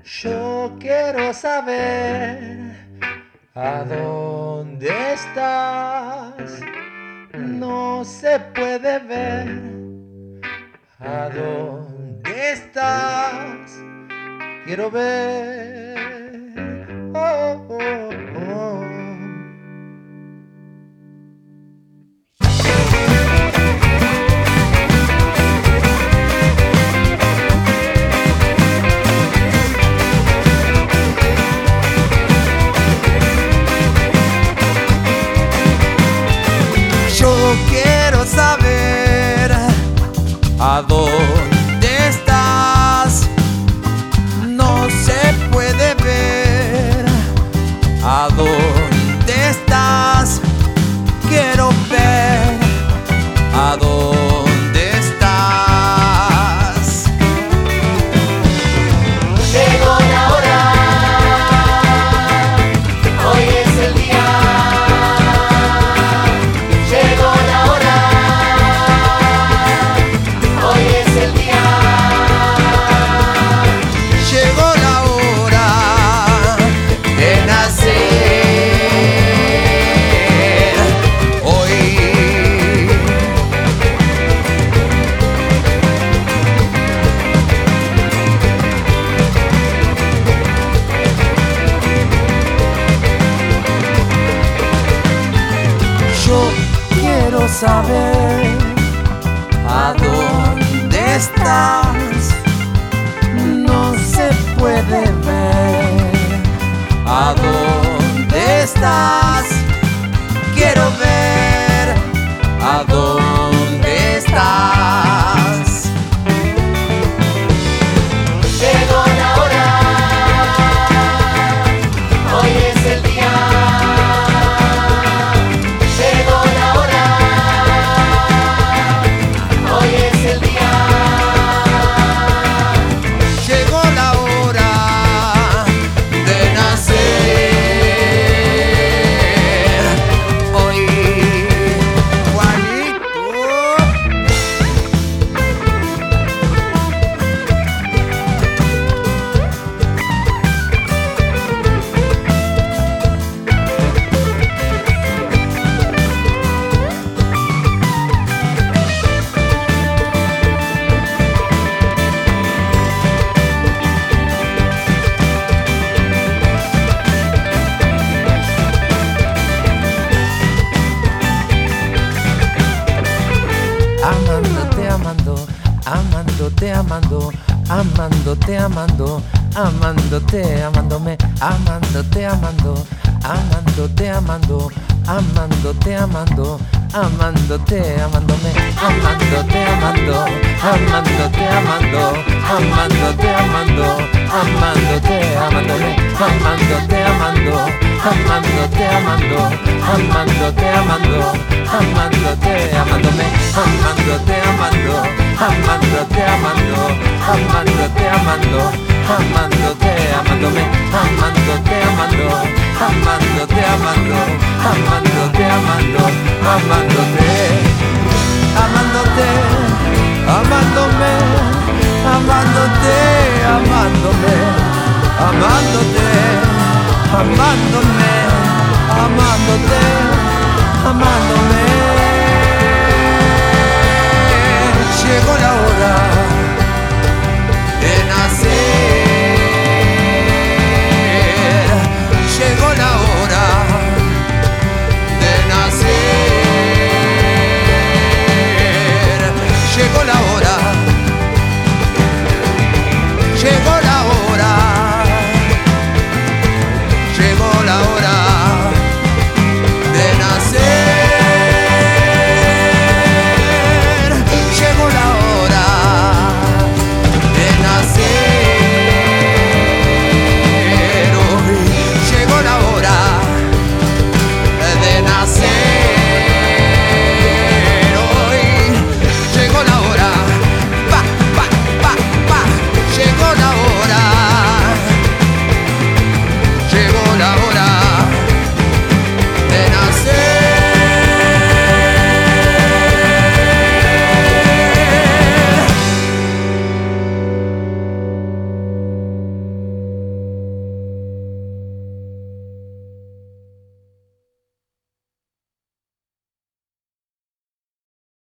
Yo quiero saber a dónde estás. No se puede ver a dónde estás. Quiero ver. Oh, oh, oh. Yo quiero saber a dónde estás. No se puede ver a dónde estás. Quiero ver a dónde estás. Llegó la hora, hoy es el día. Llegó la hora, hoy es el día. Llegó la hora de nacer hoy. Yo quiero saber a dónde estás. No se puede ver a dónde estás. Quiero ver a dónde estás. Llegó la hora, hoy es el día. Llegó la hora, hoy es el día. Llegó la hora de nacer hoy. Juanito. Amándote, amando, amándote, amando, amándote, amando, amándote, amándome, amándote, amando, amándote, amando, amándote, amando, amándote, amándome, amándote, amando, amándote, amando, amándote, amando, amándote, amándome, amándote, amando, amándote, amando, amándote, amando, amándote, amándome, amándote, amando, amándote, amando, amándote, amando, amándote, amándome, amándote, amando, amándote, amando, amándote, amando, amándote, amándote, amándome, amándote, amándome, amándote, amándome.